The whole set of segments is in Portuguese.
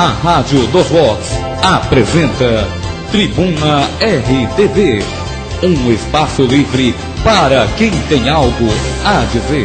A Rádio dos Vox apresenta Tribuna RTV, um espaço livre para quem tem algo a dizer.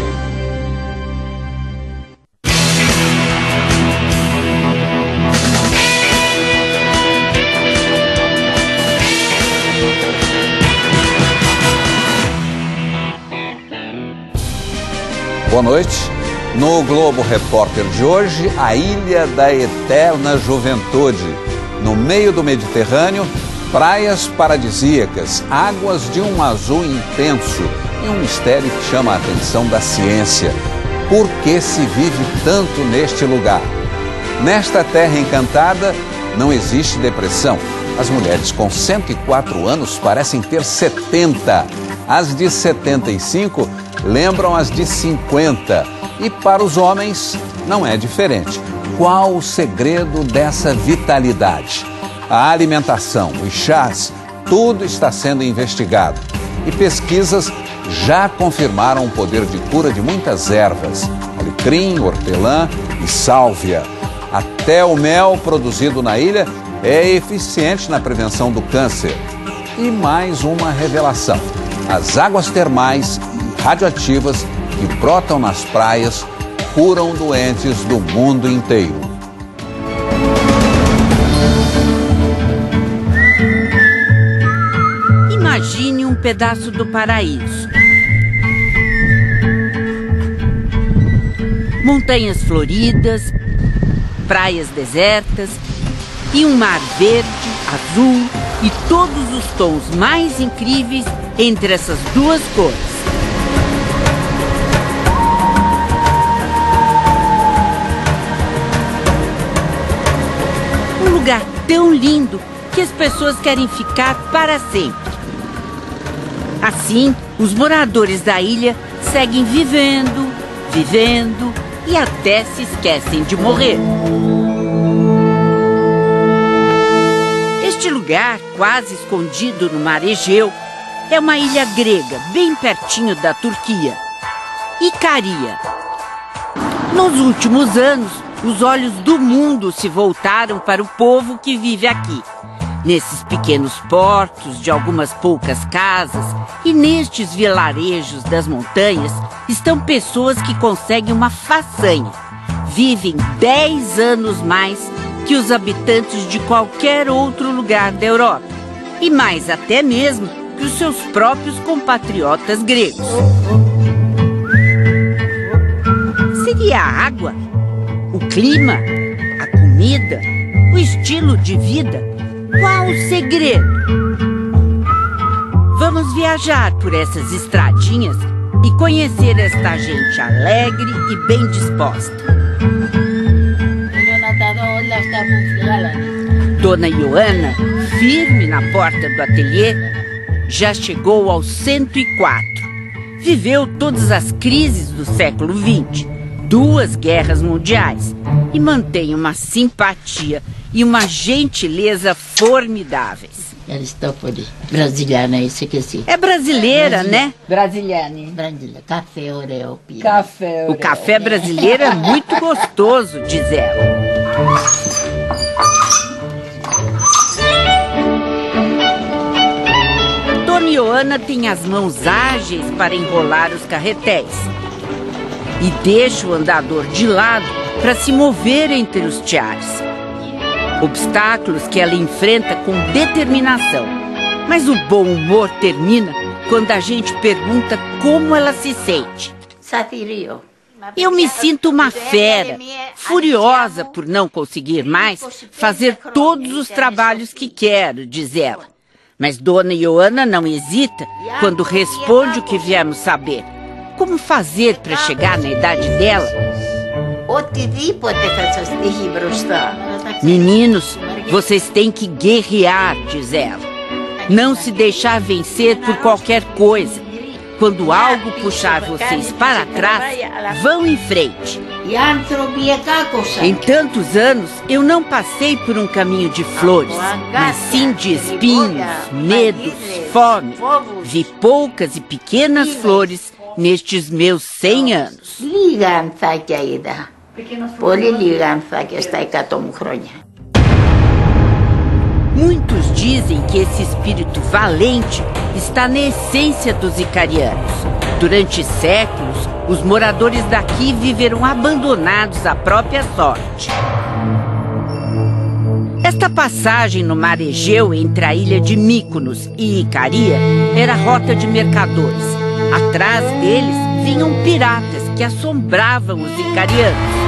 Boa noite. No Globo Repórter de hoje, a Ilha da Eterna Juventude. No meio do Mediterrâneo, praias paradisíacas, águas de um azul intenso e um mistério que chama a atenção da ciência. Por que se vive tanto neste lugar? Nesta terra encantada, não existe depressão. As mulheres com 104 anos parecem ter 70. As de 75 lembram as de 50. E para os homens não é diferente. Qual o segredo dessa vitalidade? A alimentação, os chás, tudo está sendo investigado. E pesquisas já confirmaram o poder de cura de muitas ervas: alecrim, hortelã e sálvia. Até o mel produzido na ilha é eficiente na prevenção do câncer. E mais uma revelação: as águas termais radioativas que brotam nas praias curam doentes do mundo inteiro. Imagine um pedaço do paraíso. Montanhas floridas, praias desertas e um mar verde, azul e todos os tons mais incríveis entre essas duas cores. Um lugar tão lindo que as pessoas querem ficar para sempre. Assim, os moradores da ilha seguem vivendo e até se esquecem de morrer. Este lugar, quase escondido no mar Egeu, é uma ilha grega, bem pertinho da Turquia, Icaria. Nos últimos anos, os olhos do mundo se voltaram para o povo que vive aqui. Nesses pequenos portos de algumas poucas casas e nestes vilarejos das montanhas estão pessoas que conseguem uma façanha. Vivem 10 anos mais que os habitantes de qualquer outro lugar da Europa. E mais até mesmo que os seus próprios compatriotas gregos. Seria a água? O clima? A comida? O estilo de vida? Qual o segredo? Vamos viajar por essas estradinhas e conhecer esta gente alegre e bem disposta. Dona Ioana, firme na porta do ateliê, já chegou aos 104. Viveu todas as crises do século XX, 2 guerras mundiais, e mantém uma simpatia e uma gentileza formidáveis. Aristopoli, brasiliana, isso que sim. É brasileira, né? Brasiliana. Café Oreo. O café brasileiro é muito gostoso, diz ela. Dona Ioana tem as mãos ágeis para enrolar os carretéis e deixa o andador de lado para se mover entre os tiares. Obstáculos que ela enfrenta com determinação. Mas o bom humor termina quando a gente pergunta como ela se sente. Eu me sinto uma fera, furiosa por não conseguir mais fazer todos os trabalhos que quero, diz ela. Mas Dona Ioana não hesita quando responde o que viemos saber. Como fazer para chegar na idade dela? Meninos, vocês têm que guerrear, diz ela. Não se deixar vencer por qualquer coisa. Quando algo puxar vocês para trás, vão em frente. Em tantos anos, eu não passei por um caminho de flores, mas sim de espinhos, medos, fome. Vi poucas e pequenas flores nestes meus 100 anos. Πολύ λίγα ανθάκια είδα. Πολύ λίγα ανθάκια στα 100 μου χρόνια. Muitos dizem que esse espírito valente está na essência dos icarianos. Durante séculos, os moradores daqui viveram abandonados à própria sorte. Esta passagem no mar Egeu entre a ilha de Mykonos e Icaria era rota de mercadores. Atrás deles vinham piratas que assombravam os icarianos.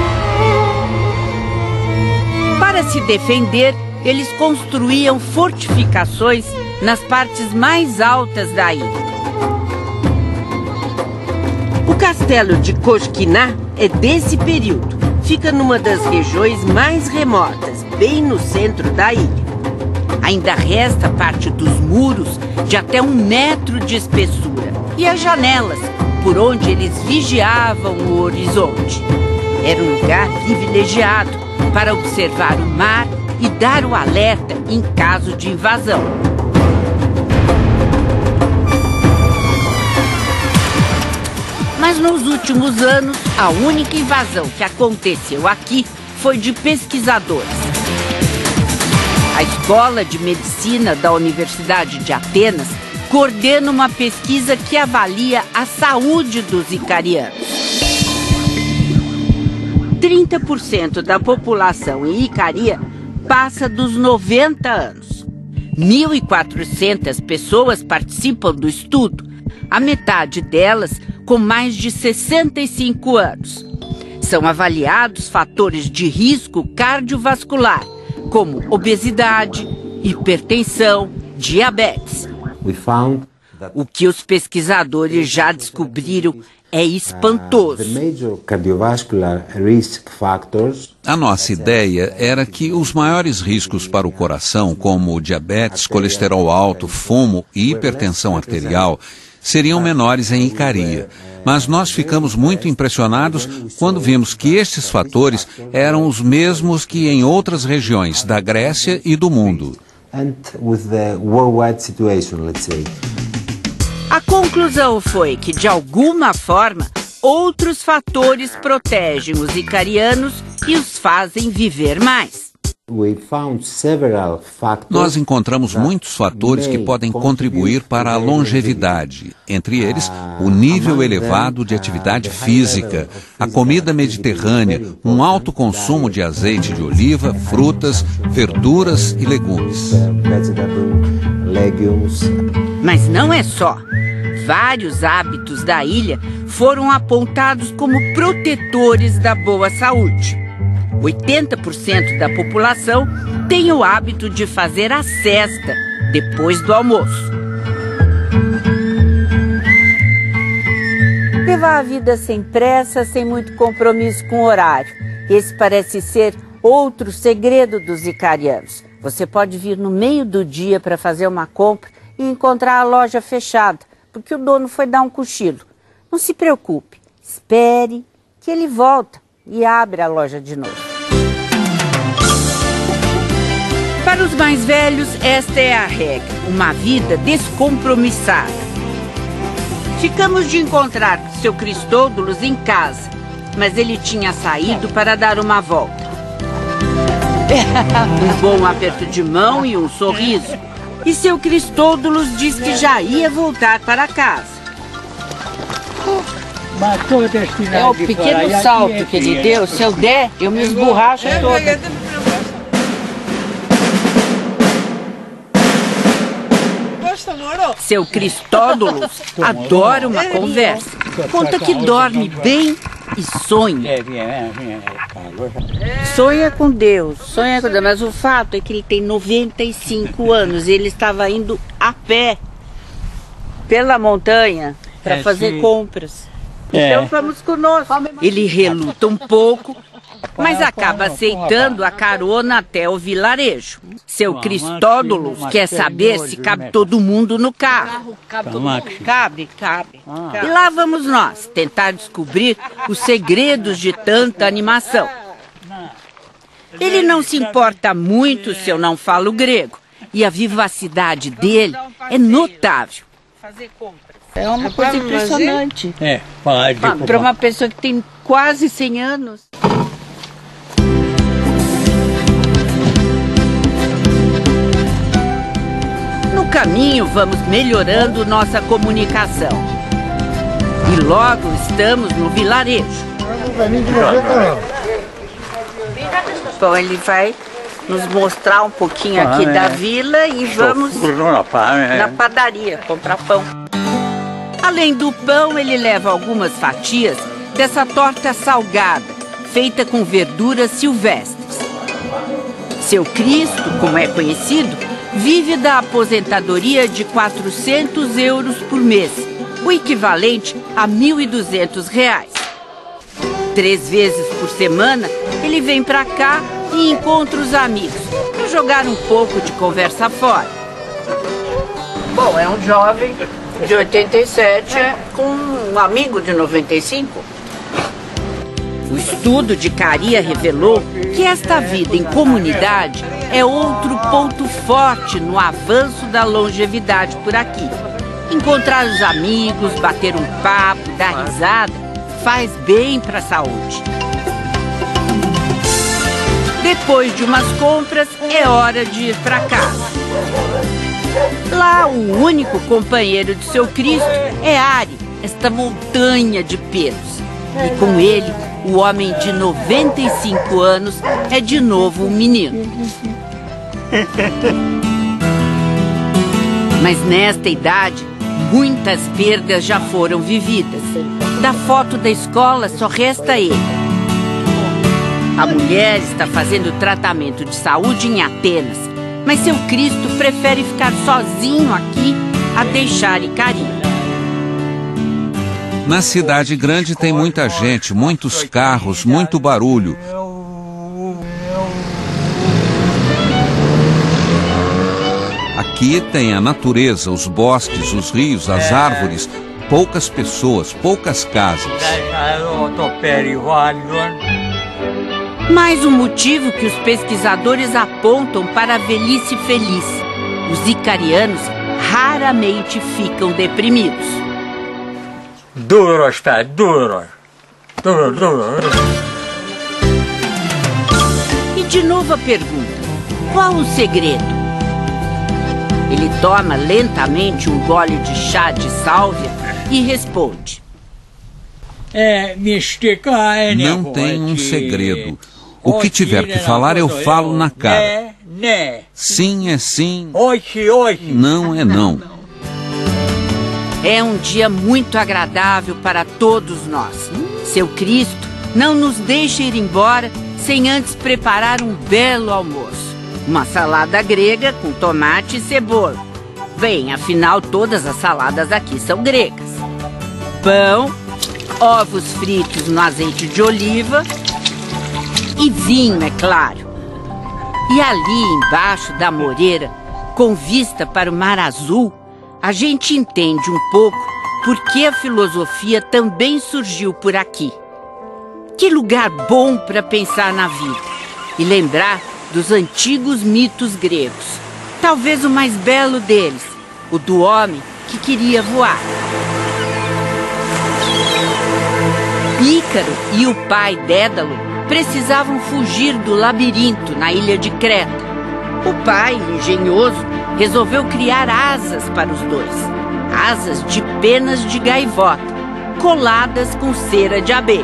Para se defender, eles construíam fortificações nas partes mais altas da ilha. O castelo de Koshkiná é desse período. Fica numa das regiões mais remotas, bem no centro da ilha. Ainda resta parte dos muros de até 1 metro de espessura e as janelas, por onde eles vigiavam o horizonte. Era um lugar privilegiado para observar o mar e dar o alerta em caso de invasão. Mas nos últimos anos, a única invasão que aconteceu aqui foi de pesquisadores. A Escola de Medicina da Universidade de Atenas coordena uma pesquisa que avalia a saúde dos icarianos. 30% da população em Icaria passa dos 90 anos. 1.400 pessoas participam do estudo, a metade delas com mais de 65 anos. São avaliados fatores de risco cardiovascular, como obesidade, hipertensão, diabetes. O que os pesquisadores já descobriram é espantoso. A nossa ideia era que os maiores riscos para o coração, como diabetes, colesterol alto, fumo e hipertensão arterial, seriam menores em Icaria. Mas nós ficamos muito impressionados quando vimos que estes fatores eram os mesmos que em outras regiões da Grécia e do mundo. A conclusão foi que, de alguma forma, outros fatores protegem os icarianos e os fazem viver mais. Nós encontramos muitos fatores que podem contribuir para a longevidade, entre eles o nível elevado de atividade física, a comida mediterrânea, um alto consumo de azeite de oliva, frutas, verduras e legumes. Mas não é só. Vários hábitos da ilha foram apontados como protetores da boa saúde. 80% da população tem o hábito de fazer a siesta depois do almoço. Levar a vida sem pressa, sem muito compromisso com o horário. Esse parece ser outro segredo dos icarianos. Você pode vir no meio do dia para fazer uma compra e encontrar a loja fechada, porque o dono foi dar um cochilo. Não se preocupe, espere que ele volta e abre a loja de novo. Para os mais velhos, esta é a regra, uma vida descompromissada. Ficamos de encontrar seu Cristódolos em casa, mas ele tinha saído para dar uma volta. Um bom aperto de mão e um sorriso. E seu Cristódolos disse que já ia voltar para casa. É o pequeno salto que ele deu. Se eu der, eu me esborracho toda. Seu Cristódolos adora uma conversa. Conta que dorme bem e sonha. Sonha com Deus, mas o fato é que ele tem 95 anos e ele estava indo a pé pela montanha para fazer compras. Então vamos conosco. Ele reluta um pouco, mas acaba aceitando a carona até o vilarejo. Seu Cristódolos quer saber se cabe todo mundo no carro. Cabe. E lá vamos nós, tentar descobrir os segredos de tanta animação. Ele não se importa muito se eu não falo grego, e a vivacidade dele é notável. É uma coisa impressionante. Para uma pessoa que tem quase 100 anos. caminho, vamos melhorando nossa comunicação. E logo estamos no vilarejo. Bom, ele vai nos mostrar um pouquinho aqui da vila e vamos na padaria comprar pão. Além do pão, ele leva algumas fatias dessa torta salgada, feita com verduras silvestres. Seu Cristo, como é conhecido, vive da aposentadoria de 400 euros por mês, o equivalente a R$ 1.200. 3 vezes por semana, ele vem para cá e encontra os amigos para jogar um pouco de conversa fora. Bom, é um jovem de 87 com um amigo de 95. O estudo de Caria revelou que esta vida em comunidade é outro ponto forte no avanço da longevidade por aqui. Encontrar os amigos, bater um papo, dar risada, faz bem para a saúde. Depois de umas compras, é hora de ir para casa. Lá, o único companheiro de seu Cristo é Ari, esta montanha de pelos. E com ele, o homem de 95 anos é de novo um menino. Mas nesta idade, muitas perdas já foram vividas. Da foto da escola só resta ele. A mulher está fazendo tratamento de saúde em Atenas, mas seu Cristo prefere ficar sozinho aqui a deixar Icaria. Na cidade grande tem muita gente, muitos carros, muito barulho. Aqui tem a natureza, os bosques, os rios, as árvores, poucas pessoas, poucas casas. Mais um motivo que os pesquisadores apontam para a velhice feliz. Os icarianos raramente ficam deprimidos. Duros, pé, duros. E de novo a pergunta: qual o segredo? Ele toma lentamente um gole de chá de sálvia e responde: Não tem um segredo. O que tiver que falar, eu falo na cara. Sim é sim, não é não. É um dia muito agradável para todos nós. Seu Cristo não nos deixa ir embora sem antes preparar um belo almoço. Uma salada grega com tomate e cebola. Bem, afinal, todas as saladas aqui são gregas. Pão, ovos fritos no azeite de oliva e vinho, é claro. E ali embaixo da moreira, com vista para o mar azul, a gente entende um pouco por que a filosofia também surgiu por aqui. Que lugar bom para pensar na vida e lembrar dos antigos mitos gregos. Talvez o mais belo deles, o do homem que queria voar. Ícaro e o pai Dédalo precisavam fugir do labirinto na ilha de Creta. O pai, engenhoso, resolveu criar asas para os dois. Asas de penas de gaivota, coladas com cera de abelhas.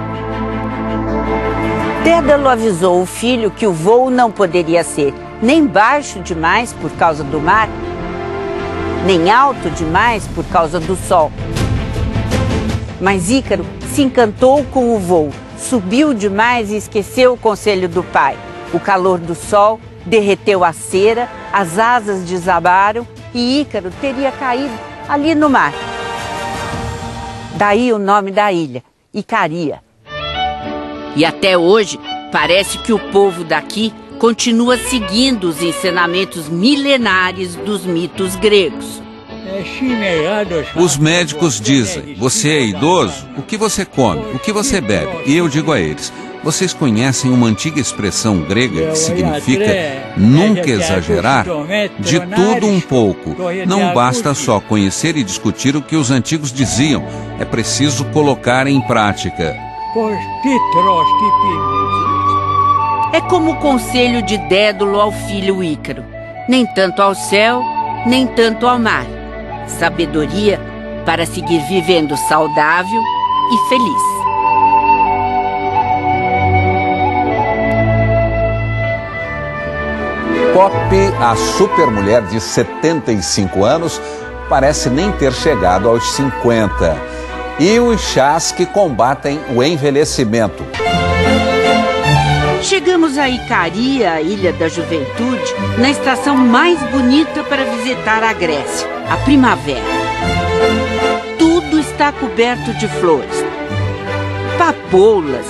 Dédalo avisou o filho que o voo não poderia ser nem baixo demais por causa do mar, nem alto demais por causa do sol. Mas Ícaro se encantou com o voo, subiu demais e esqueceu o conselho do pai. O calor do sol derreteu a cera, as asas desabaram e Ícaro teria caído ali no mar. Daí o nome da ilha, Icaria. E até hoje, parece que o povo daqui continua seguindo os ensinamentos milenares dos mitos gregos. Os médicos dizem: você é idoso? O que você come? O que você bebe? E eu digo a eles: vocês conhecem uma antiga expressão grega que significa nunca exagerar? De tudo um pouco. Não basta só conhecer e discutir o que os antigos diziam. É preciso colocar em prática. É como o conselho de Dédalo ao filho Ícaro: nem tanto ao céu, nem tanto ao mar. Sabedoria para seguir vivendo saudável e feliz. Poppy, a supermulher de 75 anos, parece nem ter chegado aos 50. E os chás que combatem o envelhecimento. Chegamos a Icaria, a Ilha da Juventude, na estação mais bonita para visitar a Grécia, a primavera. Tudo está coberto de flores. Papoulas,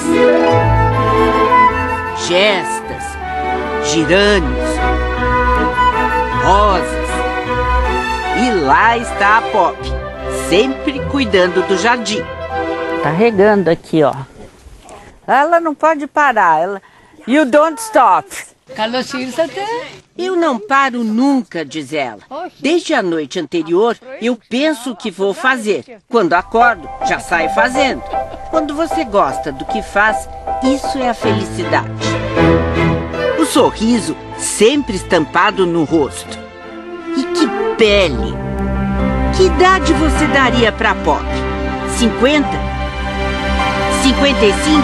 gestas, gerânios, rosas. E lá está a Poppy, sempre cuidando do jardim. Tá regando aqui, ó. Ela não pode parar. Ela... You don't stop. Eu não paro nunca, diz ela. Desde a noite anterior, eu penso o que vou fazer. Quando acordo, já saio fazendo. Quando você gosta do que faz, isso é a felicidade. O sorriso sempre estampado no rosto. E que pele! Que idade você daria para Poppy? 50? 55?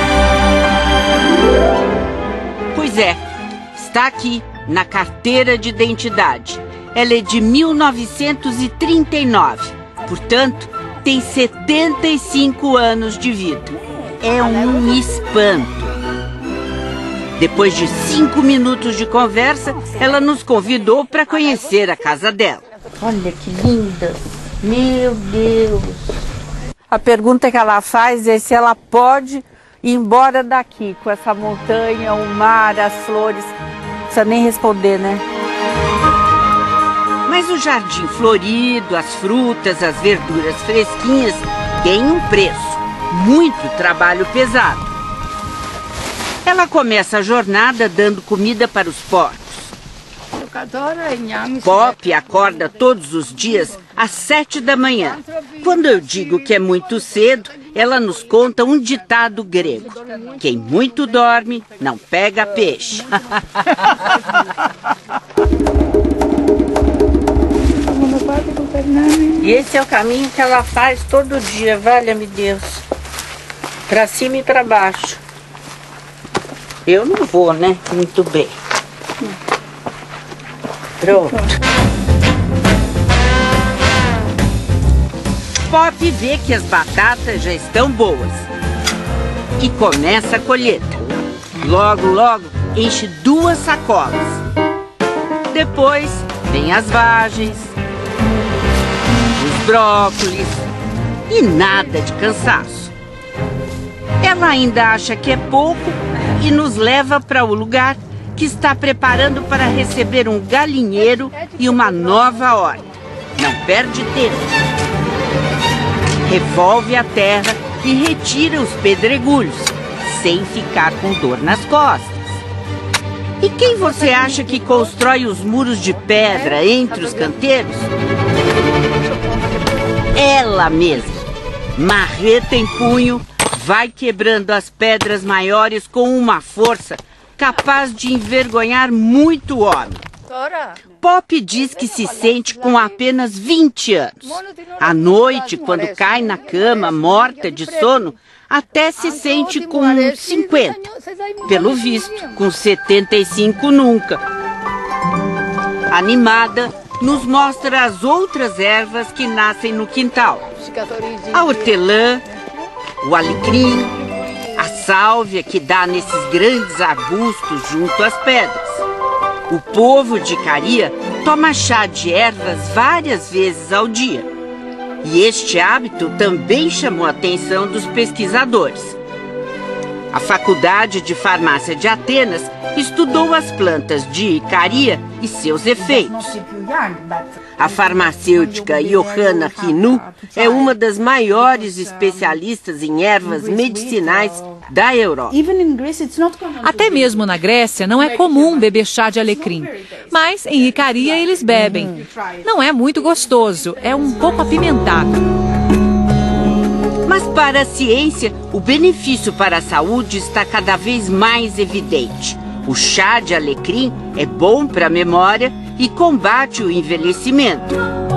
Pois é, está aqui, na carteira de identidade. Ela é de 1939, portanto, tem 75 anos de vida. É um espanto. Depois de 5 minutos de conversa, ela nos convidou para conhecer a casa dela. Olha que linda! Meu Deus! A pergunta que ela faz é se ela pode ir embora daqui, com essa montanha, o mar, as flores. Não precisa nem responder, né? Mas o jardim florido, as frutas, as verduras fresquinhas têm um preço. Muito trabalho pesado. Ela começa a jornada dando comida para os porcos. Poppy acorda todos os dias às 7 da manhã. Quando eu digo que é muito cedo, ela nos conta um ditado grego. Quem muito dorme, não pega peixe. E esse é o caminho que ela faz todo dia, valha-me Deus. Para cima e para baixo. Eu não vou, né? Muito bem. Pronto. Poppy vê que as batatas já estão boas e começa a colheita. Logo, logo, enche 2 sacolas. Depois, vem as vagens, os brócolis e nada de cansaço. Ela ainda acha que é pouco e nos leva para o lugar que está preparando para receber um galinheiro e uma nova horta. Não perde tempo. Revolve a terra e retira os pedregulhos, sem ficar com dor nas costas. E quem você acha que constrói os muros de pedra entre os canteiros? Ela mesma, marreta em punho, vai quebrando as pedras maiores com uma força capaz de envergonhar muito homem. Poppy diz que se sente com apenas 20 anos. À noite, quando cai na cama, morta de sono, até se sente com 50. Pelo visto, com 75 nunca. Animada, nos mostra as outras ervas que nascem no quintal. A hortelã, o alecrim, a sálvia que dá nesses grandes arbustos junto às pedras. O povo de Icaria toma chá de ervas várias vezes ao dia. E este hábito também chamou a atenção dos pesquisadores. A Faculdade de Farmácia de Atenas estudou as plantas de Icaria e seus efeitos. A farmacêutica Johanna Rinu é uma das maiores especialistas em ervas medicinais da Europa. Até mesmo na Grécia não é comum beber chá de alecrim, mas em Icaria eles bebem. Não é muito gostoso, é um pouco apimentado. Mas para a ciência, o benefício para a saúde está cada vez mais evidente. O chá de alecrim é bom para a memória e combate o envelhecimento.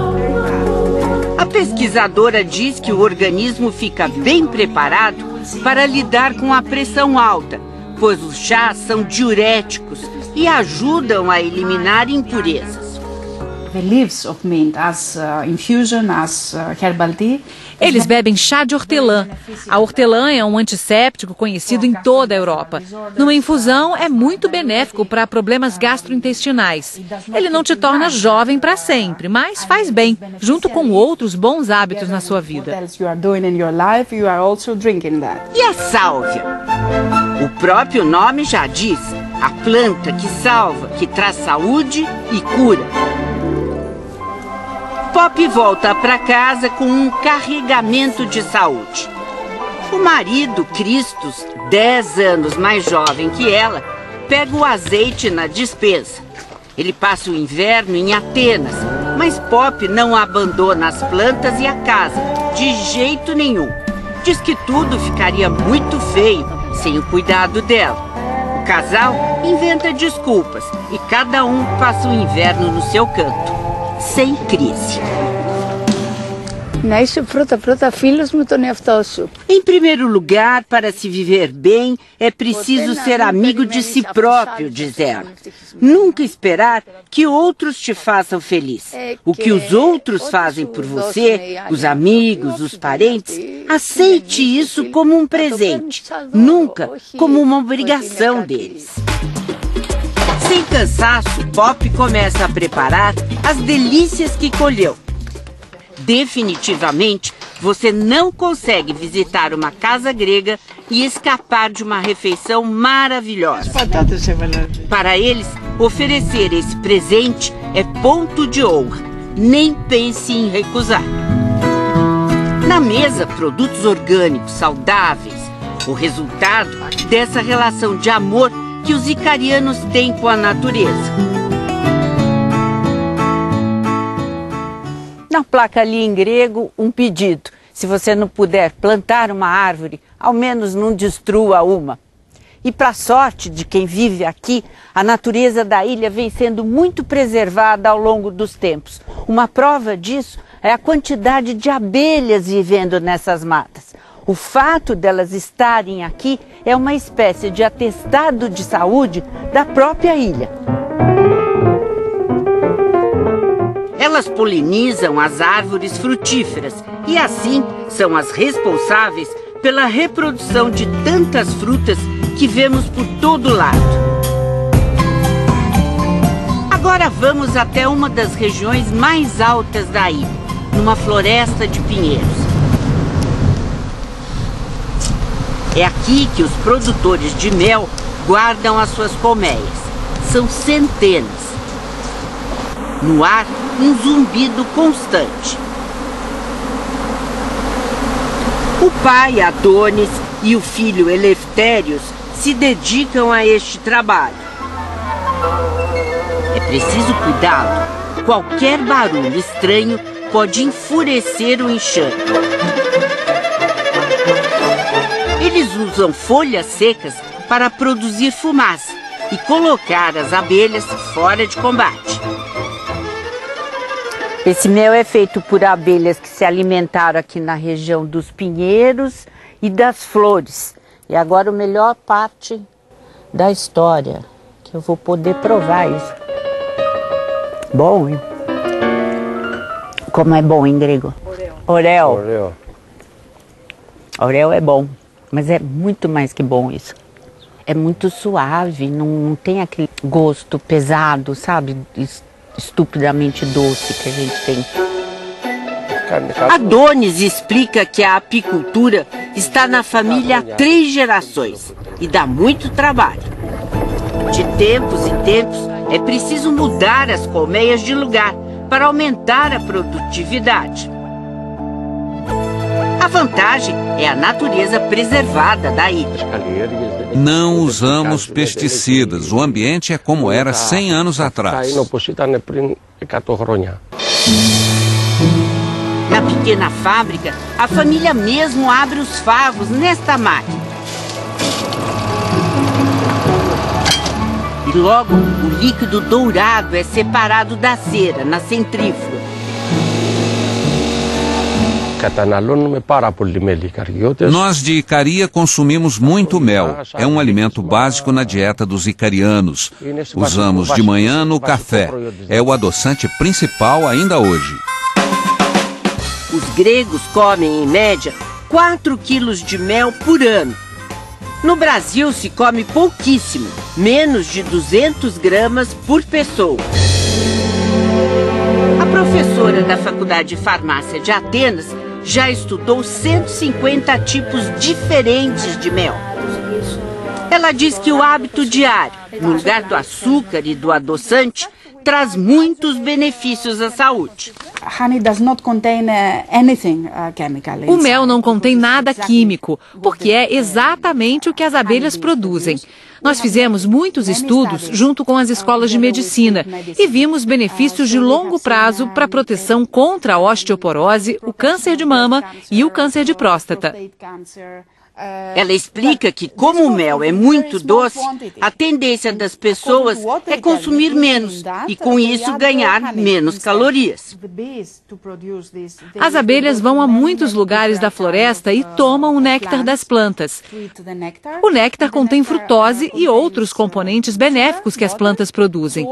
A pesquisadora diz que o organismo fica bem preparado para lidar com a pressão alta, pois os chás são diuréticos e ajudam a eliminar impurezas. The leaves of mint as infusion, as herbal tea. Eles bebem chá de hortelã. A hortelã é um antisséptico conhecido em toda a Europa. Numa infusão, é muito benéfico para problemas gastrointestinais. Ele não te torna jovem para sempre, mas faz bem, junto com outros bons hábitos na sua vida. E a sálvia? O próprio nome já diz, a planta que salva, que traz saúde e cura. Pop volta para casa com um carregamento de saúde. O marido, Christos, 10 anos mais jovem que ela, pega o azeite na despensa. Ele passa o inverno em Atenas, mas Pop não abandona as plantas e a casa, de jeito nenhum. Diz que tudo ficaria muito feio sem o cuidado dela. O casal inventa desculpas e cada um passa o inverno no seu canto. Sem crise. Em primeiro lugar, para se viver bem, é preciso ser amigo de si próprio, diz ela. Nunca esperar que outros te façam feliz. O que os outros fazem por você, os amigos, os parentes, aceite isso como um presente, nunca como uma obrigação deles. Sem cansaço, Pop começa a preparar as delícias que colheu. Definitivamente, você não consegue visitar uma casa grega e escapar de uma refeição maravilhosa. Para eles, oferecer esse presente é ponto de honra. Nem pense em recusar. Na mesa, produtos orgânicos, saudáveis. O resultado dessa relação de amor que os icarianos têm com a natureza. Na placa ali em grego, um pedido. Se você não puder plantar uma árvore, ao menos não destrua uma. E para a sorte de quem vive aqui, a natureza da ilha vem sendo muito preservada ao longo dos tempos. Uma prova disso é a quantidade de abelhas vivendo nessas matas. O fato delas estarem aqui é uma espécie de atestado de saúde da própria ilha. Elas polinizam as árvores frutíferas e assim são as responsáveis pela reprodução de tantas frutas que vemos por todo lado. Agora vamos até uma das regiões mais altas da ilha, numa floresta de pinheiros. É aqui que os produtores de mel guardam as suas colmeias. São centenas. No ar, um zumbido constante. O pai, Adonis, e o filho, Eleftérios, se dedicam a este trabalho. É preciso cuidado. Qualquer barulho estranho pode enfurecer o enxame. Eles usam folhas secas para produzir fumaça e colocar as abelhas fora de combate. Esse mel é feito por abelhas que se alimentaram aqui na região dos pinheiros e das flores. E agora a melhor parte da história, que eu vou poder provar isso. Bom, hein? Como é bom em grego? Oreo. Oreo. Oreo é bom. Mas é muito mais que bom isso. É muito suave, não tem aquele gosto pesado, sabe? Estupidamente doce que a gente tem. Adonis explica que a apicultura está na família há 3 gerações e dá muito trabalho. De tempos em tempos, é preciso mudar as colmeias de lugar para aumentar a produtividade. A vantagem é a natureza preservada da ilha. Não usamos pesticidas. O ambiente é como era 100 anos atrás. Na pequena fábrica, a família mesmo abre os favos nesta máquina. E logo o líquido dourado é separado da cera na centrífuga. Nós de Icaria consumimos muito mel. É um alimento básico na dieta dos icarianos. Usamos de manhã no café. É o adoçante principal ainda hoje. Os gregos comem, em média, 4 quilos de mel por ano. No Brasil se come pouquíssimo, menos de 200 gramas por pessoa. A professora da Faculdade de Farmácia de Atenas já estudou 150 tipos diferentes de mel. Ela diz que o hábito diário, no lugar do açúcar e do adoçante, traz muitos benefícios à saúde. O mel não contém nada químico, porque é exatamente o que as abelhas produzem. Nós fizemos muitos estudos junto com as escolas de medicina e vimos benefícios de longo prazo para a proteção contra a osteoporose, o câncer de mama e o câncer de próstata. Ela explica que, como o mel é muito doce, a tendência das pessoas é consumir menos e, com isso, ganhar menos calorias. As abelhas vão a muitos lugares da floresta e tomam o néctar das plantas. O néctar contém frutose e outros componentes benéficos que as plantas produzem.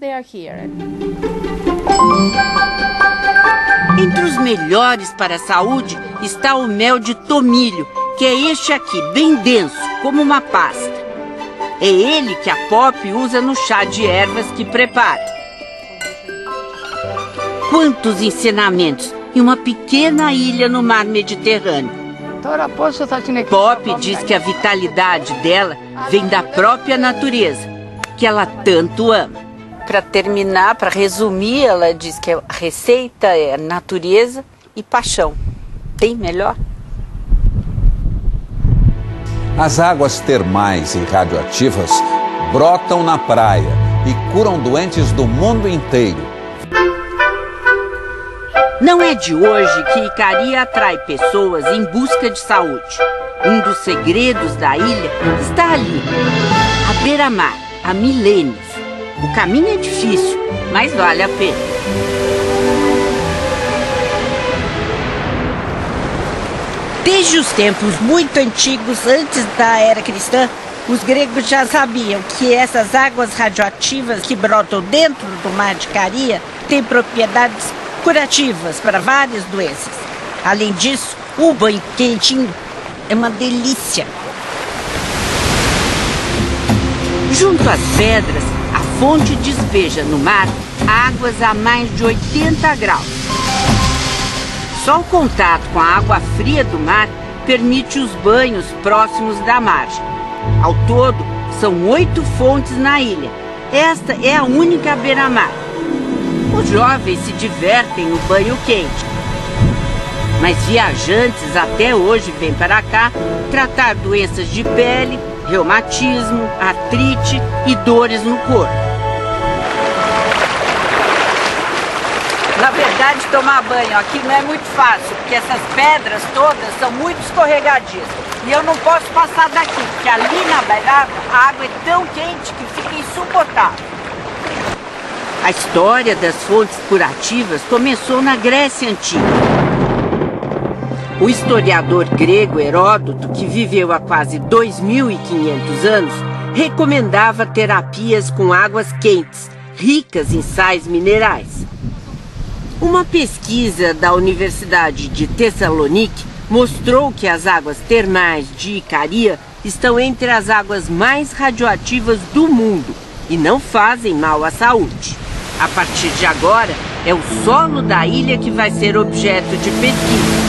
Entre os melhores para a saúde está o mel de tomilho, que é este aqui, bem denso, como uma pasta. É ele que a Pop usa no chá de ervas que prepara. Quantos ensinamentos em uma pequena ilha no mar Mediterrâneo. Pop diz que a vitalidade dela vem da própria natureza, que ela tanto ama. Para terminar, para resumir, ela diz que a receita é natureza e paixão. Tem melhor? As águas termais e radioativas brotam na praia e curam doentes do mundo inteiro. Não é de hoje que Icaria atrai pessoas em busca de saúde. Um dos segredos da ilha está ali, à beira-mar, há milênios. O caminho é difícil, mas vale a pena. Desde os tempos muito antigos, antes da era cristã, os gregos já sabiam que essas águas radioativas que brotam dentro do mar de Icaria têm propriedades curativas para várias doenças. Além disso, o banho quentinho é uma delícia. Junto às pedras, a fonte despeja no mar águas a mais de 80 graus. Só o contato com a água fria do mar permite os banhos próximos da margem. Ao todo, são 8 fontes na ilha. Esta é a única beira-mar. Os jovens se divertem no banho quente. Mas viajantes até hoje vêm para cá tratar doenças de pele, reumatismo, artrite e dores no corpo. Na verdade, tomar banho aqui não é muito fácil, porque essas pedras todas são muito escorregadias. E eu não posso passar daqui, porque ali na beirada a água é tão quente que fica insuportável. A história das fontes curativas começou na Grécia Antiga. O historiador grego Heródoto, que viveu há quase 2.500 anos, recomendava terapias com águas quentes, ricas em sais minerais. Uma pesquisa da Universidade de Tessalonique mostrou que as águas termais de Icaria estão entre as águas mais radioativas do mundo e não fazem mal à saúde. A partir de agora, é o solo da ilha que vai ser objeto de pesquisa.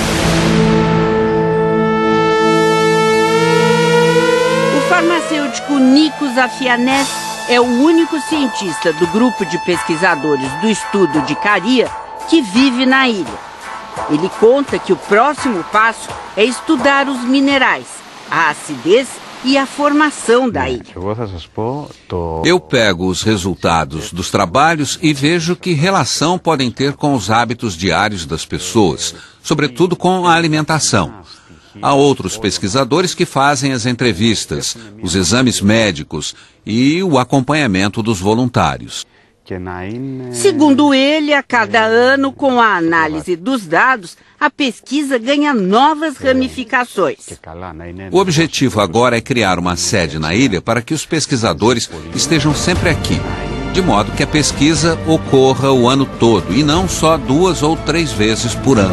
O farmacêutico Nikos Afianés é o único cientista do grupo de pesquisadores do estudo de Icaria que vive na ilha. Ele conta que o próximo passo é estudar os minerais, a acidez e a formação da ilha. Eu pego os resultados dos trabalhos e vejo que relação podem ter com os hábitos diários das pessoas, sobretudo com a alimentação. Há outros pesquisadores que fazem as entrevistas, os exames médicos e o acompanhamento dos voluntários. Segundo ele, a cada ano, com a análise dos dados, a pesquisa ganha novas ramificações. O objetivo agora é criar uma sede na ilha para que os pesquisadores estejam sempre aqui, de modo que a pesquisa ocorra o ano todo e não só 2 ou 3 vezes por ano.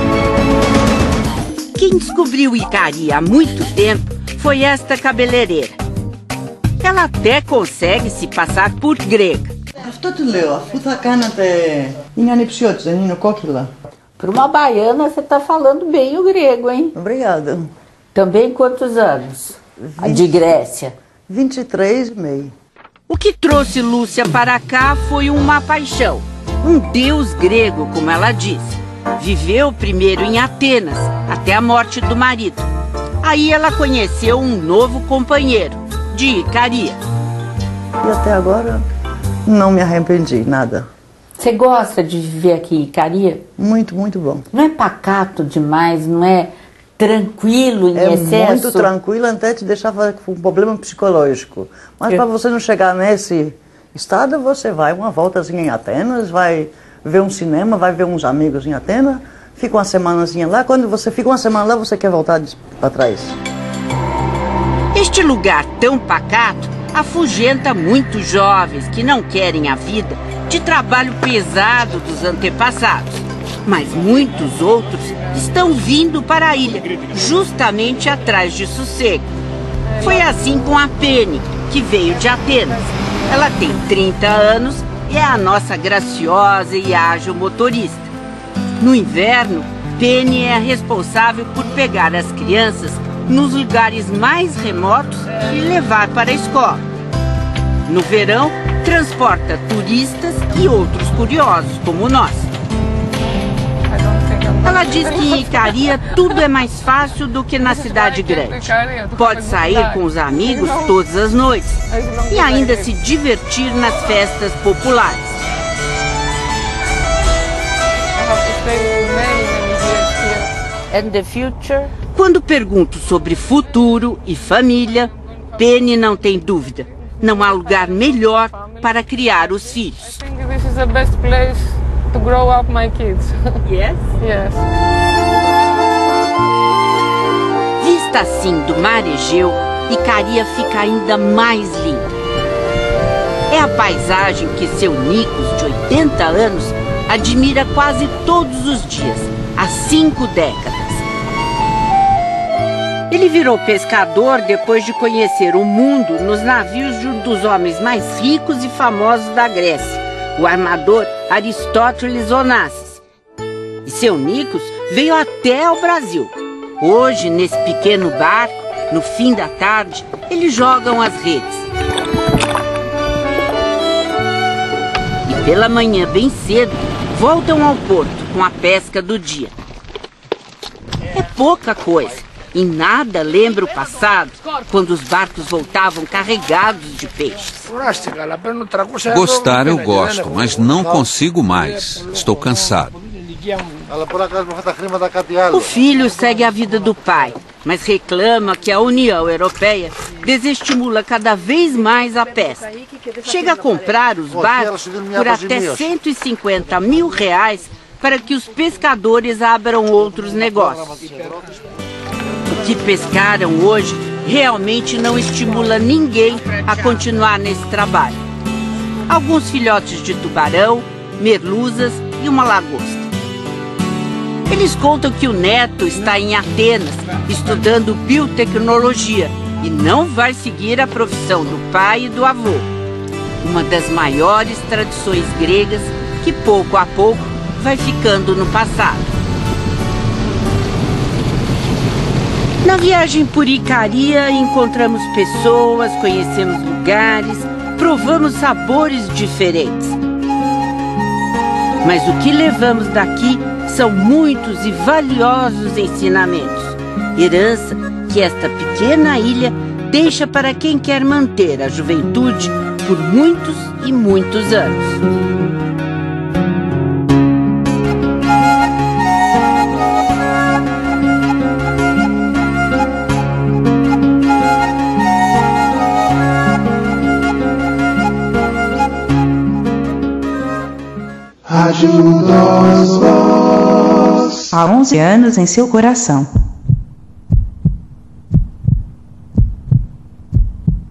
Quem descobriu Ikaria há muito tempo foi esta cabeleireira. Ela até consegue se passar por grega. Αυτό του λέω, αφού θα κάνατε... Είναι ανιψιώτης, δεν είναι κόκκιλα. Para uma baiana, você está falando bem o grego, hein? Obrigada. Também quantos anos? De Grécia. 23,5. O que trouxe Lúcia para cá foi uma paixão. Um deus grego, como ela diz. Viveu primeiro em Atenas, até a morte do marido. Aí ela conheceu um novo companheiro, de Ikaria. E até agora não me arrependi, nada. Você gosta de viver aqui em Ikaria? Muito, muito bom. Não é pacato demais, não é tranquilo em excesso? É muito tranquilo, até te deixava com um problema psicológico. Mas para você não chegar nesse estado, você vai uma voltazinha em Atenas, vai ver um cinema, vai ver uns amigos em Atenas, fica uma semanazinha lá. Quando você fica uma semana lá, você quer voltar para trás. Este lugar tão pacato afugenta muitos jovens que não querem a vida de trabalho pesado dos antepassados. Mas muitos outros estão vindo para a ilha, justamente atrás de sossego. Foi assim com a Penny, que veio de Atenas. Ela tem 30 anos e é a nossa graciosa e ágil motorista. No inverno, Penny é a responsável por pegar as crianças nos lugares mais remotos e levar para a escola. No verão, transporta turistas e outros curiosos como nós. Ela diz que em Ikaria tudo é mais fácil do que na cidade grande. Pode sair com os amigos todas as noites e ainda se divertir nas festas populares. And the future? Quando pergunto sobre futuro e família, Penny não tem dúvida. Não há lugar melhor para criar os filhos. This is the best place to grow up my kids. Yes? Yes. Vista assim do mar Egeu, Ikaria fica ainda mais linda. É a paisagem que seu Nikos, de 80 anos, admira quase todos os dias, há 5 décadas. Ele virou pescador depois de conhecer o mundo nos navios de um dos homens mais ricos e famosos da Grécia, o armador Aristóteles Onassis. E seu Nikos veio até ao Brasil. Hoje, nesse pequeno barco, no fim da tarde, eles jogam as redes. E pela manhã, bem cedo, voltam ao porto com a pesca do dia. É pouca coisa. Em nada lembra o passado, quando os barcos voltavam carregados de peixes. Gostar eu gosto, mas não consigo mais. Estou cansado. O filho segue a vida do pai, mas reclama que a União Europeia desestimula cada vez mais a pesca. Chega a comprar os barcos por até R$150 mil para que os pescadores abram outros negócios. O que pescaram hoje realmente não estimula ninguém a continuar nesse trabalho. Alguns filhotes de tubarão, merluzas e uma lagosta. Eles contam que o neto está em Atenas, estudando biotecnologia, e não vai seguir a profissão do pai e do avô. Uma das maiores tradições gregas que, pouco a pouco, vai ficando no passado. Na viagem por Ikaria, encontramos pessoas, conhecemos lugares, provamos sabores diferentes. Mas o que levamos daqui são muitos e valiosos ensinamentos. Herança que esta pequena ilha deixa para quem quer manter a juventude por muitos e muitos anos. Rádio dos Bons. Há 11 anos em seu coração.